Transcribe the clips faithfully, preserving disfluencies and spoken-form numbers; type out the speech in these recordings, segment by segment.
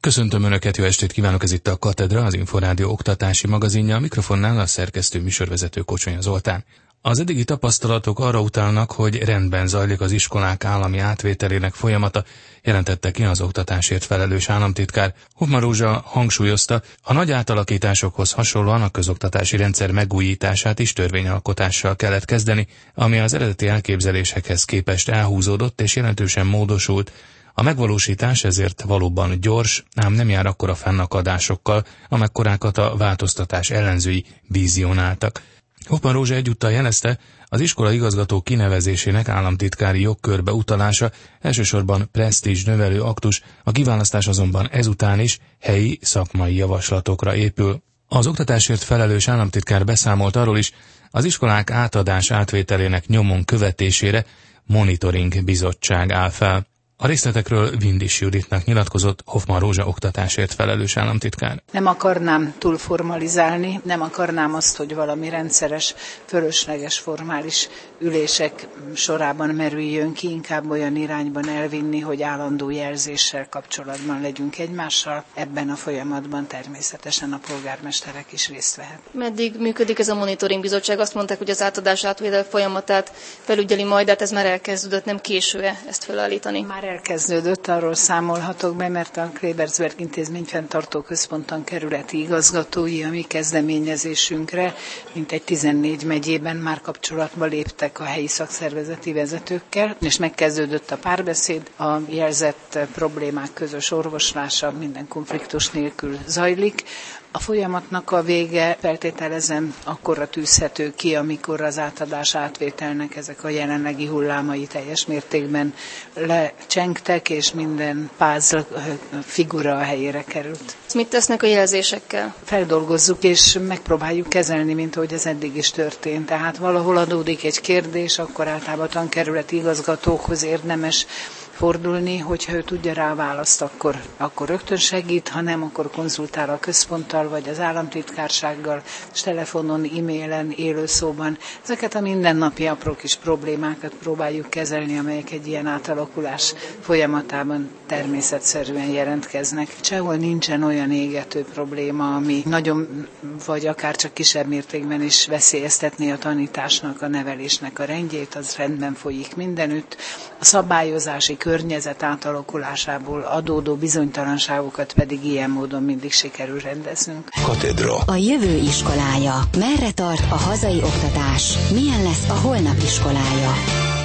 Köszöntöm Önöket, jó estét kívánok, ez itt a Katedra, az Inforádió oktatási magazinja, a mikrofonnál a szerkesztő műsorvezető Kocsonya Zoltán. Az eddigi tapasztalatok arra utalnak, hogy rendben zajlik az iskolák állami átvételének folyamata, jelentette ki az oktatásért felelős államtitkár. Hoffmann Rózsa hangsúlyozta, a nagy átalakításokhoz hasonlóan a közoktatási rendszer megújítását is törvényalkotással kellett kezdeni, ami az eredeti elképzelésekhez képest elhúzódott és jelentősen módosult. A megvalósítás ezért valóban gyors, ám nem jár akkora fennakadásokkal, amekkorákat a változtatás ellenzői vizionáltak. Hoffmann Rózsa egyúttal jelezte, az iskola igazgató kinevezésének államtitkári jogkörbe utalása elsősorban presztízs növelő aktus, a kiválasztás azonban ezután is helyi szakmai javaslatokra épül. Az oktatásért felelős államtitkár beszámolt arról is, az iskolák átadás átvételének nyomon követésére monitoring bizottság áll fel. A részletekről Vindis Juditnak nyilatkozott Hoffmann Rózsa oktatásért felelős államtitkár. Nem akarnám túl formalizálni, nem akarnám azt, hogy valami rendszeres, fölösleges, formális ülések sorában merüljön ki, inkább olyan irányban elvinni, hogy állandó jelzéssel kapcsolatban legyünk egymással. Ebben a folyamatban természetesen a polgármesterek is részt vehet. Meddig működik ez a monitoring bizottság? Azt mondták, hogy az átadás átvétel folyamatát felügyeli majd, de hát ez már elkezdődött, nem késő-e ezt felállítani? Már elkezdődött, arról számolhatok be, mert a Klebersberg intézmény fenntartó központban kerületi igazgatói a mi kezdeményezésünkre, mintegy tizennégy megyében már kapcsolatba léptek a helyi szakszervezeti vezetőkkel, és megkezdődött a párbeszéd, a jelzett problémák közös orvoslása minden konfliktus nélkül zajlik. A folyamatnak a vége, feltételezem, akkorra tűzhető ki, amikor az átadás átvételnek ezek a jelenlegi hullámai teljes mértékben lecsengtek, és minden pázl figura a helyére került. Mit tesznek a jelzésekkel? Feldolgozzuk és megpróbáljuk kezelni, mint ahogy ez eddig is történt. Tehát valahol adódik egy kérdés, akkor általában tankerületi igazgatókhoz érdemes fordulni, hogyha ő tudja rá a választ, akkor, akkor rögtön segít, ha nem, akkor konzultál a központtal, vagy az államtitkársággal, és telefonon, e-mailen, élőszóban. Ezeket a mindennapi apró kis problémákat próbáljuk kezelni, amelyek egy ilyen átalakulás folyamatában természetszerűen jelentkeznek. Sehol nincsen olyan égető probléma, ami nagyon, vagy akár csak kisebb mértékben is veszélyeztetné a tanításnak, a nevelésnek a rendjét, az rendben folyik mindenütt. A szabályozási környezet átalakulásából adódó bizonytalanságokat pedig ilyen módon mindig sikerül rendeznünk. Katedra. A jövő iskolája. Merre tart a hazai oktatás? Milyen lesz a holnap iskolája?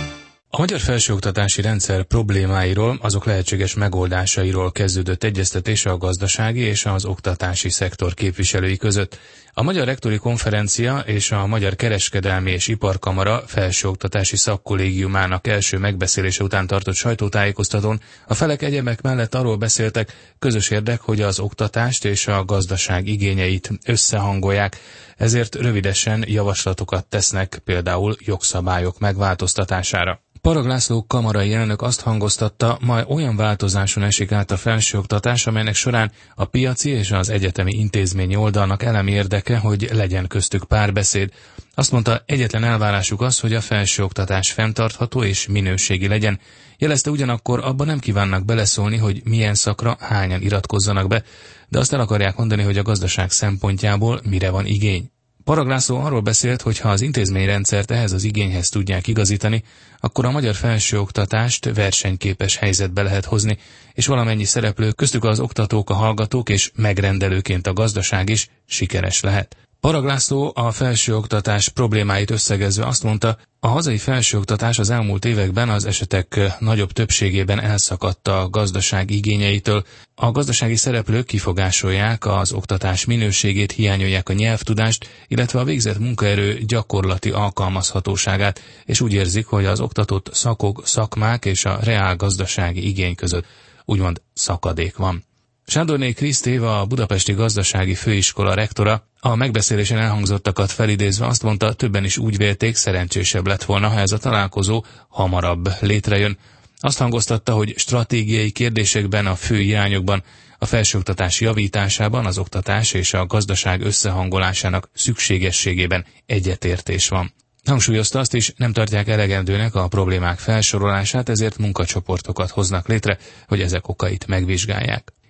A magyar felsőoktatási rendszer problémáiról, azok lehetséges megoldásairól kezdődött egyeztetés a gazdasági és az oktatási szektor képviselői között. A Magyar Rektori Konferencia és a Magyar Kereskedelmi és Iparkamara felsőoktatási szakkollégiumának első megbeszélése után tartott sajtótájékoztatón a felek egyebek mellett arról beszéltek, közös érdek, hogy az oktatást és a gazdaság igényeit összehangolják, ezért rövidesen javaslatokat tesznek, például jogszabályok megváltoztatására. Parag László kamarai elnök azt hangoztatta, majd olyan változáson esik át a felsőoktatás, amelynek során a piaci és az egyetemi intézményi oldalnak elemi érdeke, hogy legyen köztük párbeszéd. Azt mondta, egyetlen elvárásuk az, hogy a felsőoktatás fenntartható és minőségi legyen. Jelezte, ugyanakkor abban nem kívánnak beleszólni, hogy milyen szakra hányan iratkozzanak be, de azt el akarják mondani, hogy a gazdaság szempontjából mire van igény. Parag László arról beszélt, hogy ha az intézményrendszert ehhez az igényhez tudják igazítani, akkor a magyar felsőoktatást versenyképes helyzetbe lehet hozni, és valamennyi szereplő, köztük az oktatók, a hallgatók és megrendelőként a gazdaság is sikeres lehet. Parag László a felsőoktatás problémáit összegezve azt mondta, a hazai felsőoktatás az elmúlt években az esetek nagyobb többségében elszakadt a gazdaság igényeitől. A gazdasági szereplők kifogásolják az oktatás minőségét, hiányolják a nyelvtudást, illetve a végzett munkaerő gyakorlati alkalmazhatóságát, és úgy érzik, hogy az oktatott szakok, szakmák és a reál gazdasági igény között úgymond szakadék van. Sándorné Krisztéva, a Budapesti Gazdasági Főiskola rektora, a megbeszélésen elhangzottakat felidézve azt mondta, többen is úgy vélték, szerencsésebb lett volna, ha ez a találkozó hamarabb létrejön. Azt hangoztatta, hogy stratégiai kérdésekben, a fő irányokban, a felsőoktatás javításában, az oktatás és a gazdaság összehangolásának szükségességében egyetértés van. Hangsúlyozta azt is, nem tartják elegendőnek a problémák felsorolását, ezért munkacsoportokat hoznak létre, hogy ezek okait megvizsgálják.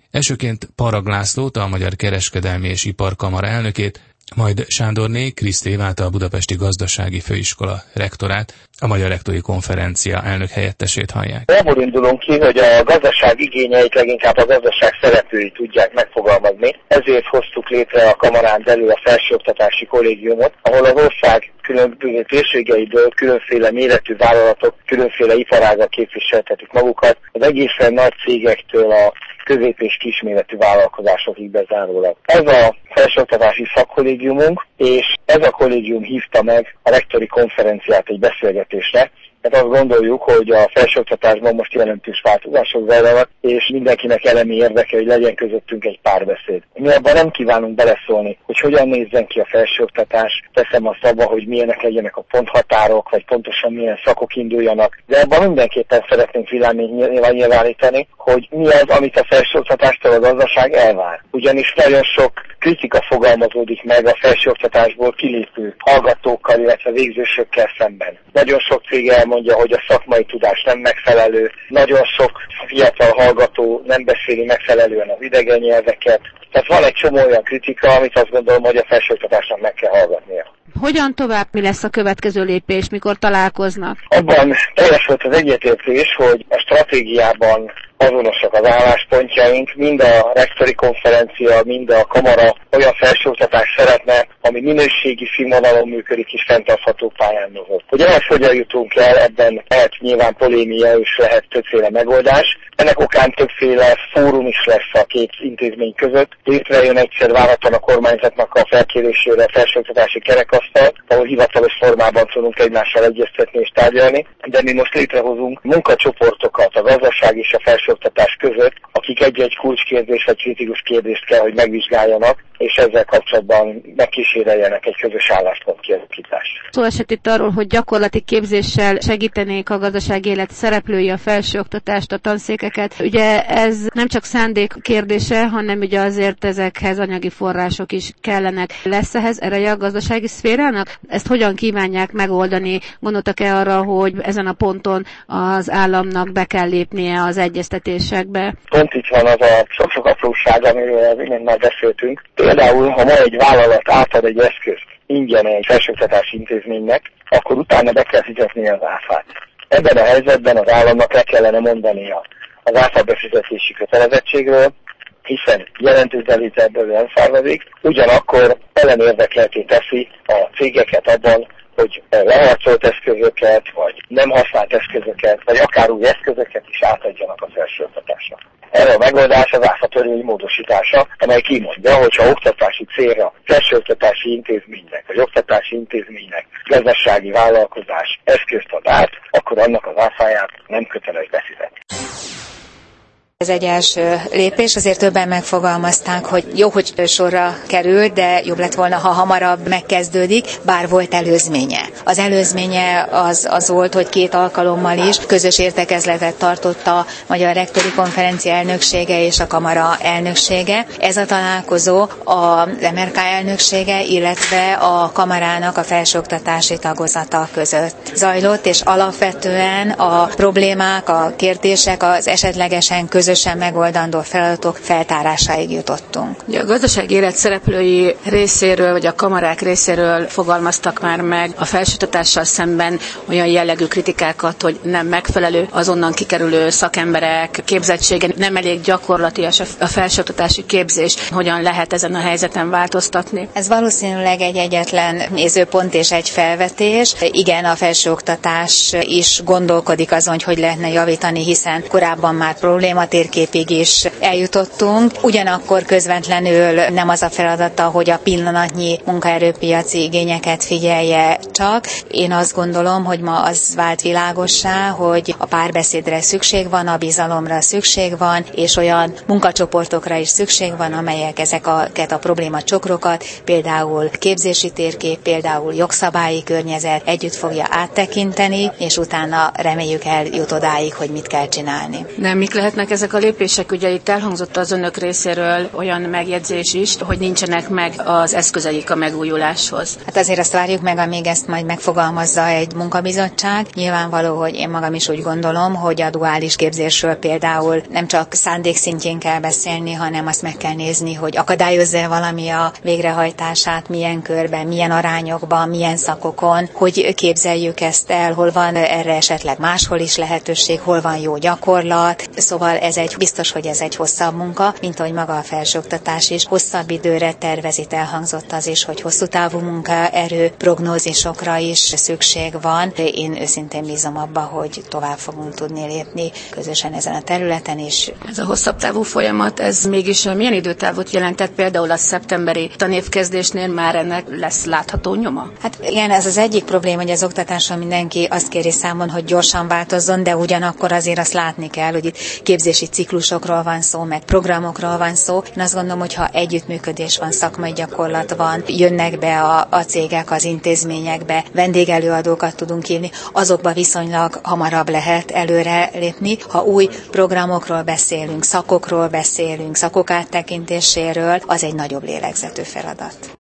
Elsőként Parag Lászlót, a Magyar Kereskedelmi és Iparkamara elnökét, majd Sándorné Krisztévát, a Budapesti Gazdasági Főiskola rektorát, a Magyar Rektori Konferencia elnök helyettesét hallják. Abból indulunk ki, hogy a gazdaság igényeit leginkább a gazdaság szereplői tudják megfogalmazni. Ezért hoztuk létre a kamarán belül a felsőoktatási kollégiumot, ahol az ország különböző térségeiből különféle méretű vállalatok, különféle iparágak képviseltetik magukat, az egészen nagy cégektől a közép- és kisméretű vállalkozásokig bezárólag. Ez a felsőoktatási szakkollégiumunk, és ez a kollégium hívta meg a rektori konferenciát egy beszélgetésre, mert azt gondoljuk, hogy a felsőoktatásban most jelentős változások zajlanak, és mindenkinek elemi érdeke, hogy legyen közöttünk egy párbeszéd. Mi abban nem kívánunk beleszólni, hogy hogyan nézzen ki a felsőoktatás, teszem azt abba, hogy milyenek legyenek a ponthatárok, vagy pontosan milyen szakok induljanak, de abban mindenképpen szeretnénk véleményt nyilvánítani, hogy mi az, amit a felsőoktatástól a gazdaság elvár. Ugyanis nagyon sok kritika fogalmazódik meg a felsőoktatásból kilépő hallgatókkal, illetve végzősökkel szemben. Nagyon sok cég elmondja, hogy a szakmai tudás nem megfelelő, nagyon sok fiatal hallgató nem beszéli megfelelően az idegen nyelveket. Tehát van egy csomó olyan kritika, amit azt gondolom, hogy a felsőoktatásnak meg kell hallgatnia. Hogyan tovább, mi lesz a következő lépés, mikor találkoznak? Abban teljes volt az egyetértés, hogy a stratégiában azonosak az álláspontjaink, mind a rektori konferencia, mind a kamara olyan felsőoktatást szeretne, ami minőségi színvonalon működik és fenntartható pályán mozog. Hogy ehhez hogyan jutunk el, ebben lehet nyilván polémia és lehet többféle megoldás. Ennek okán többféle fórum is lesz a két intézmény között. Létrejön egyszer várhatóan a kormányzatnak a felkérésére a felsőoktatási kerekasztal, ahol hivatalos formában tudunk egymással egyeztetni és tárgyalni, de mi most létrehozunk munkacsoportokat a gazdaság és a felsőoktatás között, akik egy-egy kulcskérdés vagy kritikus kérdést kell, hogy megvizsgáljanak, és ezzel kapcsolatban megkíséreljenek egy közös álláspont kialakítást. Szó esett itt arról, hogy gyakorlati képzéssel segítenék a gazdasági élet szereplői a felsőoktatást, a tanszékeket. Ugye ez nem csak szándék kérdése, hanem ugye azért ezekhez anyagi források is kellenek. Lesz ehhez ereje a gazdasági szférának? Ezt hogyan kívánják megoldani? Gondoltak-e arra, hogy ezen a ponton az államnak be kell lépnie az egyeztetésekbe? Pont itt van az a sok-sok apróság, amiről az imént már beszéltünk. Például, ha ma egy vállalat átad egy eszközt ingyen egy felsőoktatási intézménynek, akkor utána be kell fizetnie az áfát. Ebben a helyzetben az államnak le kellene mondania az áfa befizetési kötelezettségről, hiszen jelentős bevétel ebből nem származik, ugyanakkor ellenérdekelté teszi a cégeket abban, hogy leharcolt eszközöket, vagy nem használt eszközöket, vagy akár új eszközöket is átadjanak a felsőoktatásnak. Erre a megoldás az áfa törvény módosítása, amely kimondja, hogyha oktatási célra felsőoktatási intézménynek, vagy oktatási intézménynek gazdasági vállalkozás eszközt ad át, akkor annak az áfáját nem köteles befizetni. Ez egy első lépés, azért többen megfogalmazták, hogy jó, hogy sorra került, de jobb lett volna, ha hamarabb megkezdődik, bár volt előzménye. Az előzménye az, az volt, hogy két alkalommal is közös értekezletet tartott a Magyar Rektori Konferencia elnöksége és a kamara elnöksége. Ez a találkozó az em er ká elnöksége, illetve a kamarának a felsőoktatási tagozata között zajlott, és alapvetően a problémák, a kérdések, az esetlegesen közös közösen megoldandó feladatok feltárásáig jutottunk. A gazdasági élet szereplői részéről, vagy a kamarák részéről fogalmaztak már meg a felsőoktatással szemben olyan jellegű kritikákat, hogy nem megfelelő azonnan kikerülő szakemberek képzettsége, nem elég gyakorlatias a felsőoktatási képzés. Hogyan lehet ezen a helyzeten változtatni? Ez valószínűleg egy egyetlen nézőpont és egy felvetés. Igen, a felsőoktatás is gondolkodik azon, hogy hogy lehetne javítani, hiszen korábban már probléma térképig is eljutottunk. Ugyanakkor közvetlenül nem az a feladata, hogy a pillanatnyi munkaerőpiaci igényeket figyelje csak. Én azt gondolom, hogy ma az vált világossá, hogy a párbeszédre szükség van, a bizalomra szükség van, és olyan munkacsoportokra is szükség van, amelyek ezeket a problémacsokrokat, például képzési térkép, például jogszabályi környezet együtt fogja áttekinteni, és utána reméljük eljut odáig, hogy mit kell csinálni. Nem, mik lehetnek ezek ezek a lépések, ugye itt elhangzott az önök részéről olyan megjegyzés is, hogy nincsenek meg az eszközeik a megújuláshoz. Hát azért azt várjuk meg, amíg ezt majd megfogalmazza egy munkabizottság. Nyilvánvaló, hogy én magam is úgy gondolom, hogy a duális képzésről például nem csak szándék szintjén kell beszélni, hanem azt meg kell nézni, hogy akadályozza valami a végrehajtását, milyen körben, milyen arányokban, milyen szakokon, hogy képzeljük ezt el, hol van erre esetleg máshol is lehetőség, hol van jó gyakorlat. Szóval ez egy biztos, hogy ez egy hosszabb munka, mint ahogy maga a felsőoktatás is hosszabb időre tervezít, elhangzott az is, hogy hosszú távú munkaerő prognózisokra is szükség van. Én őszintén bízom abba, hogy tovább fogunk tudni lépni közösen ezen a területen is. Ez a hosszabb távú folyamat, ez mégis milyen időtávot jelentett? Például a szeptemberi tanévkezdésnél már ennek lesz látható nyoma? Hát igen, ez az egyik probléma, hogy az oktatáson mindenki azt kéri számon, hogy gyorsan változzon, de ugyanakkor azért azt látni kell, hogy itt képzési ciklusokról van szó, meg programokról van szó. Én azt gondolom, hogy ha együttműködés van, szakmai gyakorlat van, jönnek be a, a cégek az intézményekbe, vendégelőadókat tudunk hívni, azokba viszonylag hamarabb lehet előre lépni. Ha új programokról beszélünk, szakokról beszélünk, szakok áttekintéséről, az egy nagyobb lélegzetű feladat.